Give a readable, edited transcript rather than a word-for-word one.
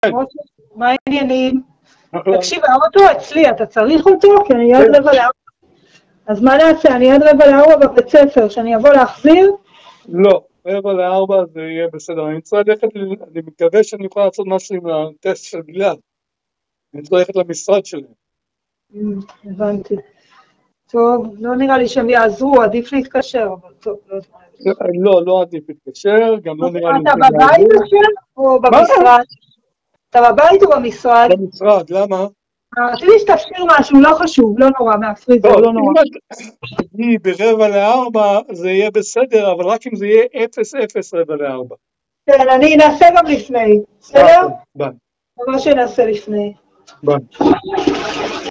מה העניינים? תקשיב, האוטו אצלי, אתה צריך אותו? כי אני עד 3:45. אז מה נעשה? אני עד 3:45 בבית ספר, שאני אבוא להחזיר? לא, 3:45 זה יהיה בסדר. אני צריך ללכת, אני מקווה שאני יכול לעשות משהו עם הטסט של גלעד. אני צריך ללכת למשרד שלהם. הבנתי. טוב, לא נראה לי שהם יעזרו, עדיף להתקשר, אבל טוב, לא יודע. לא עדיף להתקשר, גם לא נראה לי... אתה בבית עכשיו או במשרד? אתה בבית או במשרד? במשרד, למה? רציתי שתפשיר משהו, לא חשוב, לא נורא, מהפריזר, לא נורא. אם את 3:45 זה יהיה בסדר, אבל רק אם זה יהיה 3:45. כן, אני אנסה גם לפני, בסדר? ביי. מה שנעשה לפני. ביי.